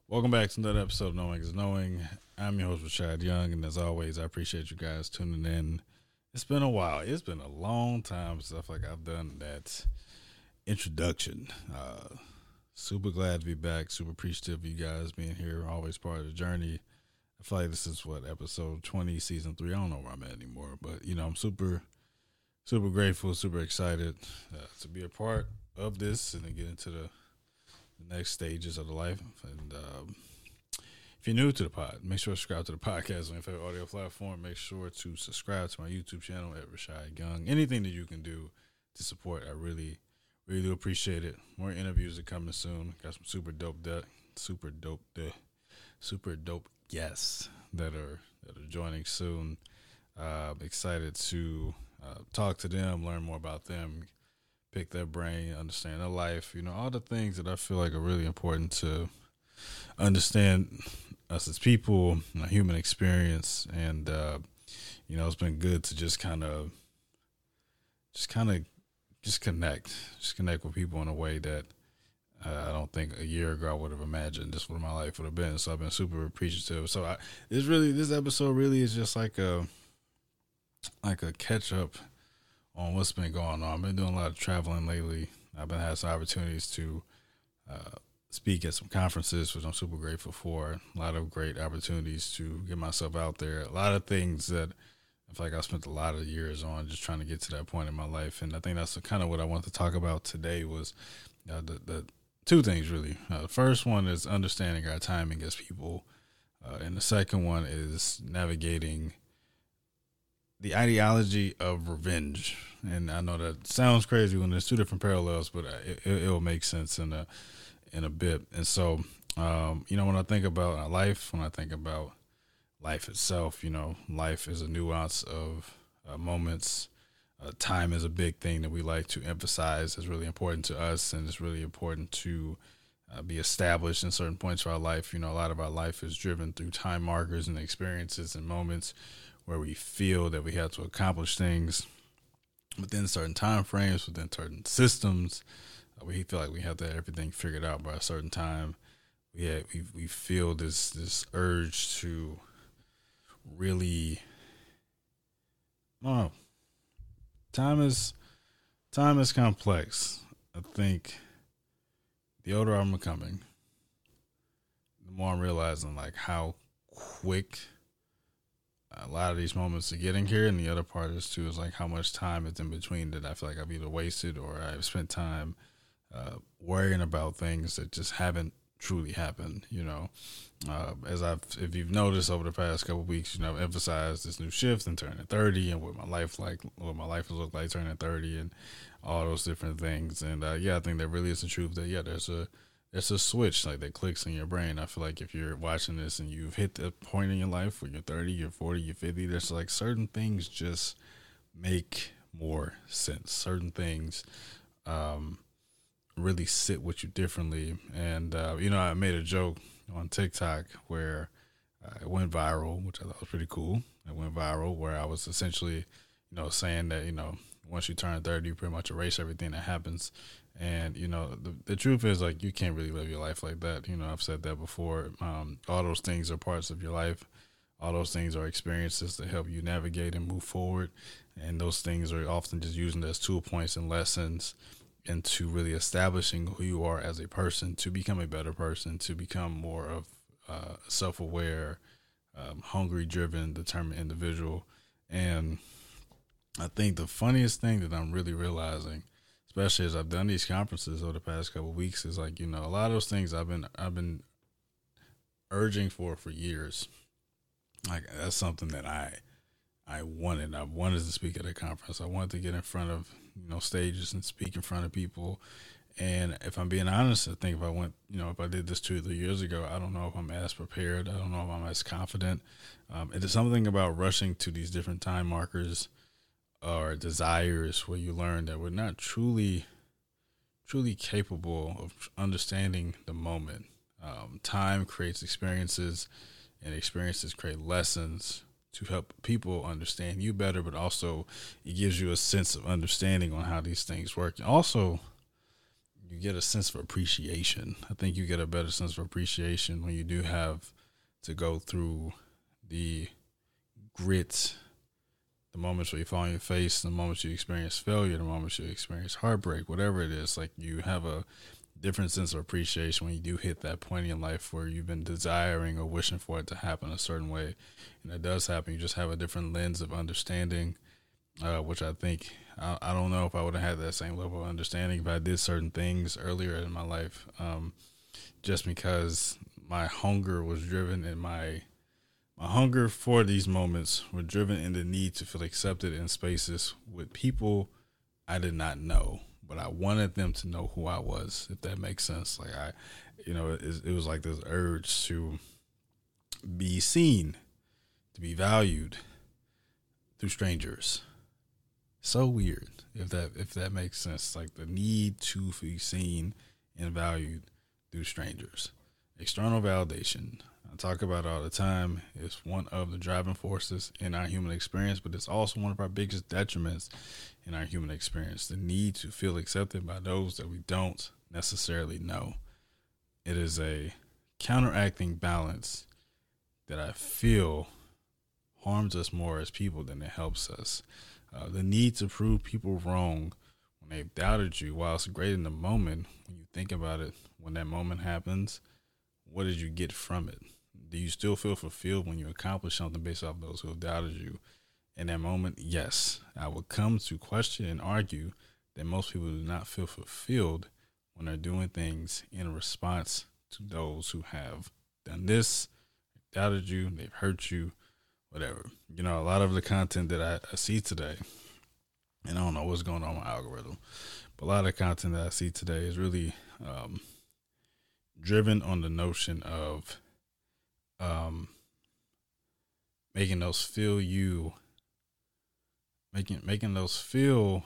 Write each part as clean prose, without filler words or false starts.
Welcome back to another episode of Knowing is Knowing. I'm your host, Rashad Young, and as always, I appreciate you guys tuning in. It's been a while. It's been a long time since I've done that introduction. Super glad to be back. Super appreciative of you guys being here. Always part of the journey. I feel like this is episode 20, season 3. I don't know where I'm at anymore, but I'm super grateful, super excited to be a part of this and to get into the next stages of the life. And if you're new to the pod, make sure to subscribe to the podcast on your favorite audio platform. Make sure to subscribe to my YouTube channel at Rashad Young. Anything that you can do to support, I really do appreciate it. More interviews are coming soon. Got some super dope guests that are joining soon. Excited to talk to them, learn more about them, pick their brain, understand their life, all the things that I feel like are really important to understand us as people, human experience. And, it's been good to just connect with people in a way that I don't think a year ago I would have imagined this what my life would have been. So I've been super appreciative. So this episode really is just like a catch up on what's been going on. I've been doing a lot of traveling lately. I've been having some opportunities to speak at some conferences, which I'm super grateful for. A lot of great opportunities to get myself out there. A lot of things that I feel like I spent a lot of years on just trying to get to that point in my life. And I think that's kind of what I want to talk about today was the two things, really. The first one is understanding our timing as people. And the second one is navigating the ideology of revenge. And I know that sounds crazy when there's two different parallels, but it'll make sense in a bit. And so, when I think about life, when I think about life itself, life is a nuance of moments. Time is a big thing that we like to emphasize. It's really important to us, and it's really important to be established in certain points of our life. A lot of our life is driven through time markers and experiences and moments where we feel that we have to accomplish things within certain time frames, within certain systems. We feel like we have to have everything figured out by a certain time. We feel this urge to really, I don't know. Time is complex. I think the older I'm becoming, the more I'm realizing like how quick a lot of these moments are getting here, and the other part is too is like how much time is in between that I feel like I've either wasted or I've spent time worrying about things that just haven't truly happened. If you've noticed over the past couple of weeks, I've emphasized this new shift and turning 30 and what my life has looked like turning 30 and all those different things. And I think that really is the truth that there's a switch like that clicks in your brain. I feel like if you're watching this and you've hit the point in your life where you're 30, you're 40, you're 50, there's like certain things just make more sense. Certain things really sit with you differently. And, I made a joke on TikTok where it went viral, which I thought was pretty cool. It went viral where I was essentially, saying that, once you turn 30, you pretty much erase everything that happens. And, the truth is, like, you can't really live your life like that. I've said that before. All those things are parts of your life. All those things are experiences that help you navigate and move forward. And those things are often just using as tool points and lessons into really establishing who you are as a person, to become a better person, to become more of a self-aware, hungry-driven, determined individual. And I think the funniest thing that I'm really realizing, especially as I've done these conferences over the past couple of weeks, is like, a lot of those things I've been urging for years. Like, that's something that I wanted. I wanted to speak at a conference. I wanted to get in front of, stages and speak in front of people. And if I'm being honest, I think if I did this 2 or 3 years ago, I don't know if I'm as prepared. I don't know if I'm as confident. It is something about rushing to these different time markers or desires where you learn that we're not truly capable of understanding the moment. Time creates experiences, and experiences create lessons to help people understand you better, but also it gives you a sense of understanding on how these things work. And also you get a sense of appreciation. I think you get a better sense of appreciation when you do have to go through the grit, the moments where you fall on your face, the moments you experience failure, the moments you experience heartbreak, whatever it is. Like, you have a different sense of appreciation when you do hit that point in your life where you've been desiring or wishing for it to happen a certain way, and it does happen. You just have a different lens of understanding, which I think, I don't know if I would have had that same level of understanding if I did certain things earlier in my life, just because my hunger was driven, and my hunger for these moments were driven in the need to feel accepted in spaces with people I did not know, but I wanted them to know who I was, if that makes sense. Like, it was like this urge to be seen, to be valued through strangers. So weird, if that makes sense. Like, the need to be seen and valued through strangers. External validation, I talk about it all the time, is one of the driving forces in our human experience, but it's also one of our biggest detriments in our human experience. The need to feel accepted by those that we don't necessarily know. It is a counteracting balance that I feel harms us more as people than it helps us. The need to prove people wrong when they've doubted you, while it's great in the moment, when you think about it, when that moment happens, what did you get from it? Do you still feel fulfilled when you accomplish something based off those who have doubted you? In that moment, yes, I would come to question and argue that most people do not feel fulfilled when they're doing things in response to those who have done this, doubted you, they've hurt you, whatever. You know, a lot of the content that I see today, and I don't know what's going on with my algorithm, but a lot of the content that I see today is really driven on the notion of making those feel you, making those feel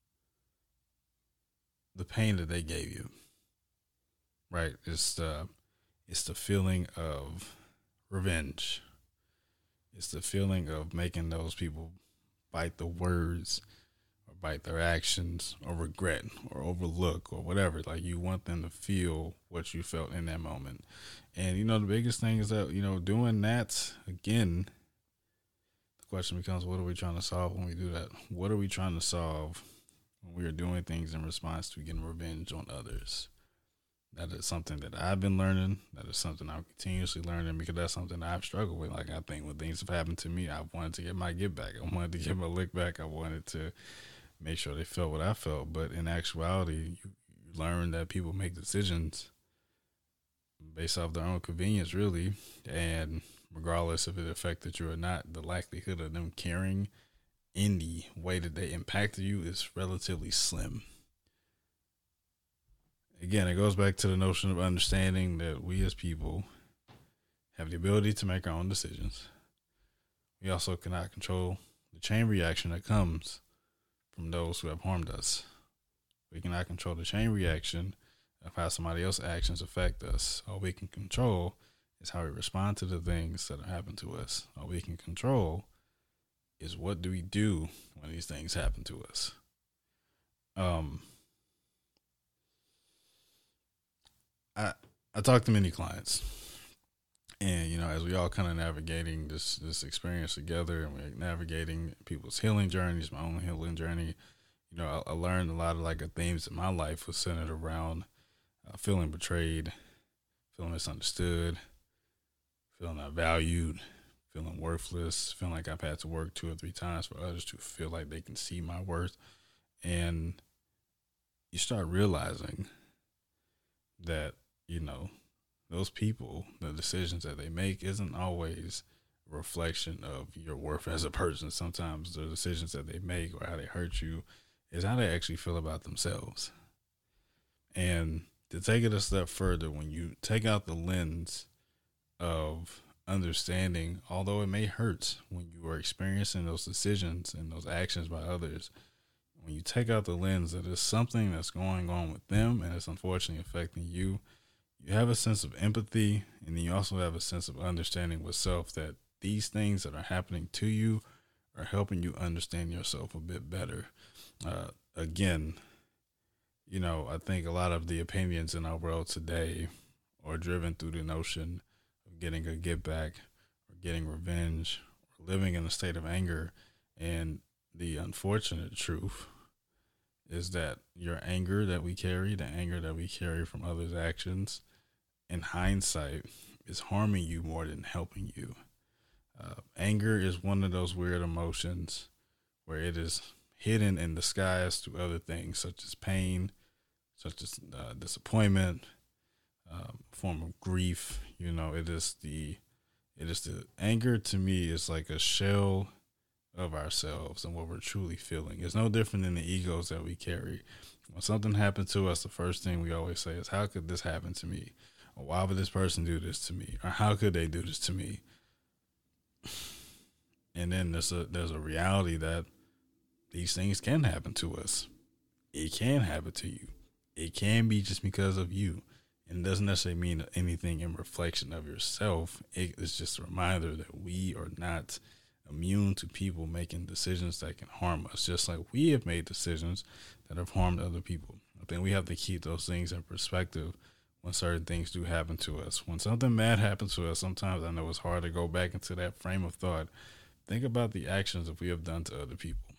the pain that they gave you. Right? It's the feeling of revenge. It's the feeling of making those people bite the words or bite their actions or regret or overlook or whatever. Like, you want them to feel what you felt in that moment. And, you know, the biggest thing is that, you know, doing that, again, the question becomes, what are we trying to solve when we do that? What are we trying to solve when we are doing things in response to getting revenge on others? That is something that I've been learning. That is something I'm continuously learning, because that's something that I've struggled with. Like, I think when things have happened to me, I've wanted to get my get back. I wanted to get my lick back. I wanted to make sure they felt what I felt. But in actuality, you learn that people make decisions based off their own convenience, really. And regardless if it affected you or not, the likelihood of them caring in the way that they impacted you is relatively slim. Again, it goes back to the notion of understanding that we as people have the ability to make our own decisions. We also cannot control the chain reaction that comes from those who have harmed us. We cannot control the chain reaction of how somebody else's actions affect us. All we can control is how we respond to the things that happen to us. All we can control is what do we do when these things happen to us. I talk to many clients, and, you know, as we all kind of navigating this experience together, and we're navigating people's healing journeys, my own healing journey, you know, I learned a lot of like the themes in my life was centered around feeling betrayed, feeling misunderstood, feeling not valued, feeling worthless, feeling like I've had to work 2 or 3 times for others to feel like they can see my worth. And you start realizing that, you know, those people, the decisions that they make isn't always a reflection of your worth as a person. Sometimes the decisions that they make or how they hurt you is how they actually feel about themselves. And to take it a step further, when you take out the lens of understanding, although it may hurt when you are experiencing those decisions and those actions by others, when you take out the lens that there's something that's going on with them and it's unfortunately affecting you, you have a sense of empathy, and then you also have a sense of understanding with self that these things that are happening to you are helping you understand yourself a bit better. Again, I think a lot of the opinions in our world today are driven through the notion of getting a get back or getting revenge or living in a state of anger. And the unfortunate truth is that your anger that we carry, the anger that we carry from others' actions, in hindsight, is harming you more than helping you. Anger is one of those weird emotions where it is hidden in disguise through other things such as pain, such as disappointment, form of grief. It is the anger to me is like a shell of ourselves and what we're truly feeling. It's no different than the egos that we carry. When something happens to us, the first thing we always say is, how could this happen to me? Or why would this person do this to me? Or how could they do this to me? And then there's a reality that these things can happen to us. It can happen to you. It can be just because of you. And it doesn't necessarily mean anything in reflection of yourself. It is just a reminder that we are not immune to people making decisions that can harm us, just like we have made decisions that have harmed other people. I think we have to keep those things in perspective when certain things do happen to us. When something bad happens to us, sometimes I know it's hard to go back into that frame of thought. Think about the actions that we have done to other people.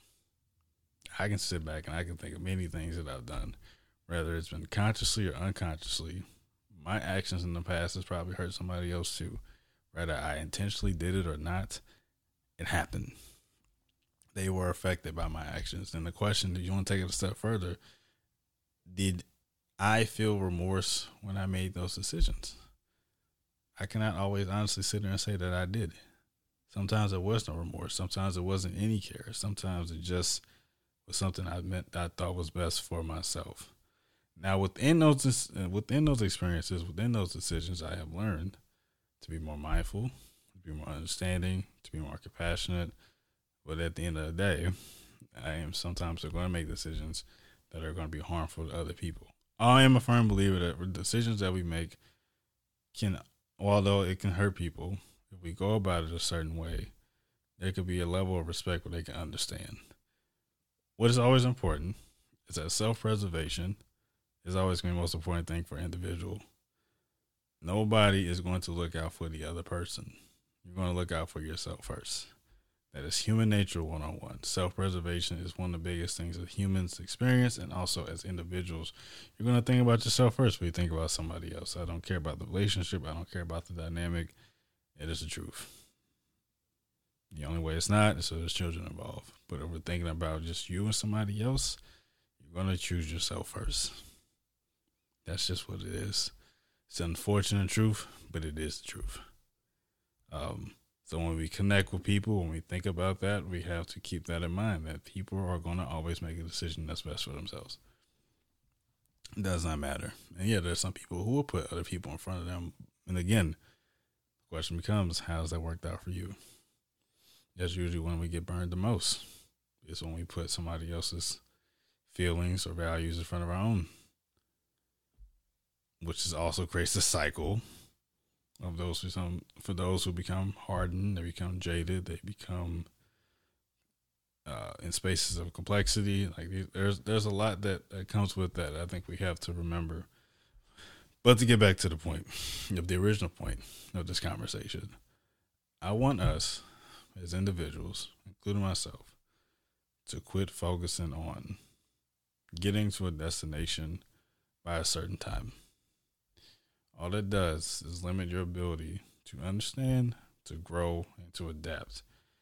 I can sit back and I can think of many things that I've done, whether it's been consciously or unconsciously. My actions in the past has probably hurt somebody else too. Whether I intentionally did it or not, it happened. They were affected by my actions. And the question, do you want to take it a step further? Did I feel remorse when I made those decisions? I cannot always honestly sit there and say that I did. Sometimes there was no remorse. Sometimes it wasn't any care. Sometimes it just was something I thought was best for myself. Now, within those experiences, within those decisions, I have learned to be more mindful, to be more understanding, to be more compassionate. But at the end of the day, I am sometimes going to make decisions that are going to be harmful to other people. I am a firm believer that decisions that we make can, although it can hurt people, if we go about it a certain way, there could be a level of respect where they can understand. What is always important is that self-preservation is always going to be the most important thing for an individual. Nobody is going to look out for the other person. You're going to look out for yourself first. That is human nature 101. Self-preservation is one of the biggest things that humans experience, and also as individuals, you're going to think about yourself first before you think about somebody else. I don't care about the relationship. I don't care about the dynamic. It is the truth. The only way it's not is so there's children involved. But if we're thinking about just you and somebody else, you're going to choose yourself first. That's just what it is. It's an unfortunate truth, but it is the truth. So when we connect with people, when we think about that, we have to keep that in mind, that people are going to always make a decision that's best for themselves. It does not matter. And yeah, there's some people who will put other people in front of them. And again, the question becomes, how has that worked out for you? That's usually when we get burned the most. It's when we put somebody else's feelings or values in front of our own, which is also creates a cycle of for those who become hardened, they become jaded, they become in spaces of complexity. Like there's a lot that comes with that. I think we have to remember. But to get back to the point of the original point of this conversation, I want us as individuals, including myself, to quit focusing on getting to a destination by a certain time. All it does is limit your ability to understand, to grow, and to adapt.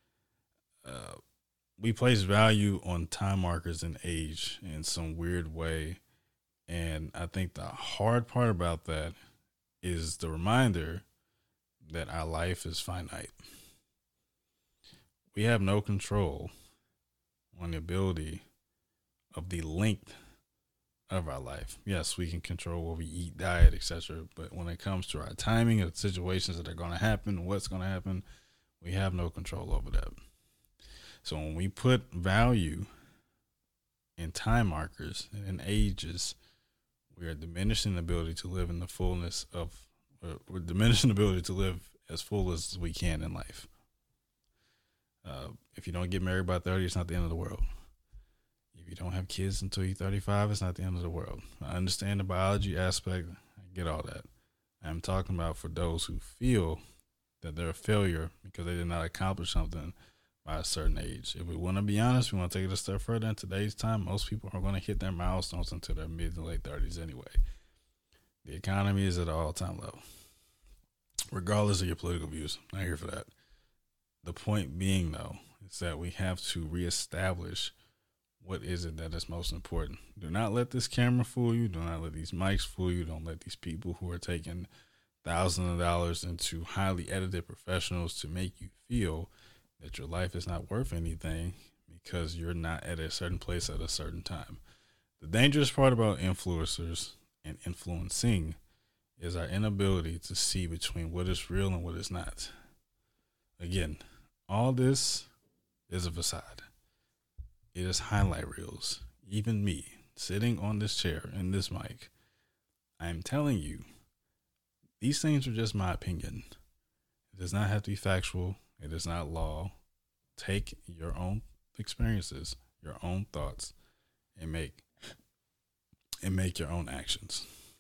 We place value on time markers and age in some weird way. And I think the hard part about that is the reminder that our life is finite. We have no control on the ability of the length of our life. Yes, we can control what we eat, diet, etc. But when it comes to our timing of situations that are going to happen, what's going to happen, we have no control over that. So when we put value in time markers and in ages, we are diminishing the ability to live in the fullness of, we're diminishing the ability to live as full as we can in life. If you don't get married by 30, it's not the end of the world. If you don't have kids until you're 35, it's not the end of the world. I understand the biology aspect. I get all that. I'm talking about for those who feel that they're a failure because they did not accomplish something by a certain age. If we want to be honest, we want to take it a step further. In today's time, most people are going to hit their milestones until their mid to late 30s anyway. The economy is at an all-time low, regardless of your political views. I'm not here for that. The point being, though, is that we have to reestablish what is it that is most important. Do not let this camera fool you. Do not let these mics fool you. Don't let these people who are taking thousands of dollars into highly edited professionals to make you feel that your life is not worth anything because you're not at a certain place at a certain time. The dangerous part about influencers and influencing is our inability to see between what is real and what is not. Again, all this is a facade. It is highlight reels. Even me, sitting on this chair in this mic, I am telling you, these things are just my opinion. It does not have to be factual. It is not law. Take your own experiences, your own thoughts, and make your own actions.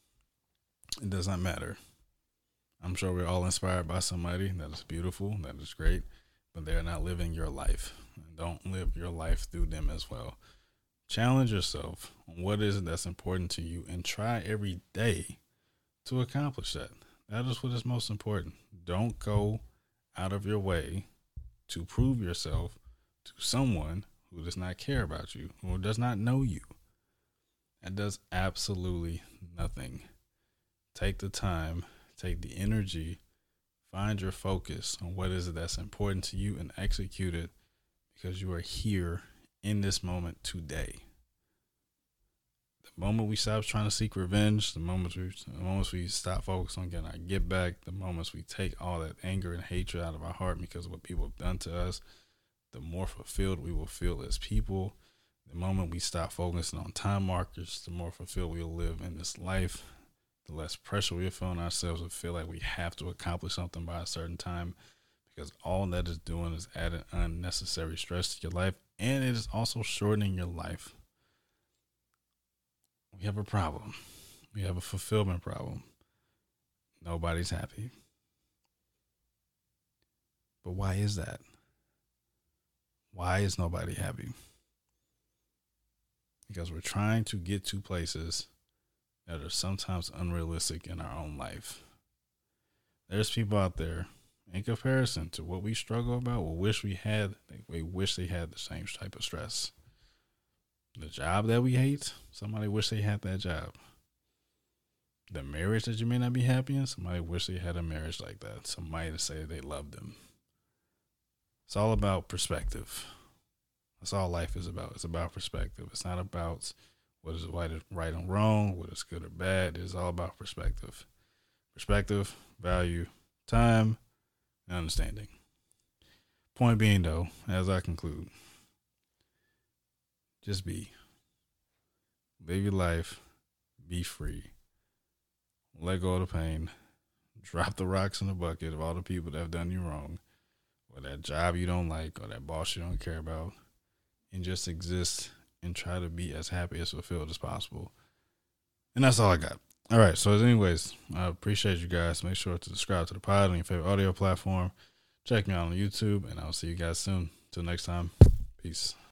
It does not matter. I'm sure we're all inspired by somebody that is beautiful, that is great, but they're not living your life. Don't live your life through them as well. Challenge yourself on what is it that's important to you and try every day to accomplish that. That is what is most important. Don't go out of your way to prove yourself to someone who does not care about you, who does not know you. That does absolutely nothing. Take the time, take the energy, find your focus on what is it that's important to you and execute it because you are here in this moment today. The moment we stop trying to seek revenge, the moments we stop focusing on getting our get back, the moments we take all that anger and hatred out of our heart because of what people have done to us, the more fulfilled we will feel as people. The moment we stop focusing on time markers, the more fulfilled we will live in this life. The less pressure we'll feel on ourselves and feel like we have to accomplish something by a certain time, because all that is doing is adding unnecessary stress to your life, and it is also shortening your life. We have a problem. We have a fulfillment problem. Nobody's happy. But why is that? Why is nobody happy? Because we're trying to get to places that are sometimes unrealistic in our own life. There's people out there, in comparison to what we struggle about, we wish they had the same type of stress. The job that we hate, somebody wish they had that job. The marriage that you may not be happy in, somebody wish they had a marriage like that. Somebody to say they love them. It's all about perspective. That's all life is about. It's about perspective. It's not about what is right and wrong, what is good or bad. It's all about perspective. Perspective, value, time, and understanding. Point being, though, as I conclude, just be. Live your life. Be free. Let go of the pain. Drop the rocks in the bucket of all the people that have done you wrong, or that job you don't like, or that boss you don't care about, and just exist and try to be as happy, as fulfilled as possible. And that's all I got. All right. So anyways, I appreciate you guys. Make sure to subscribe to the pod on your favorite audio platform. Check me out on YouTube, and I'll see you guys soon. Till next time. Peace.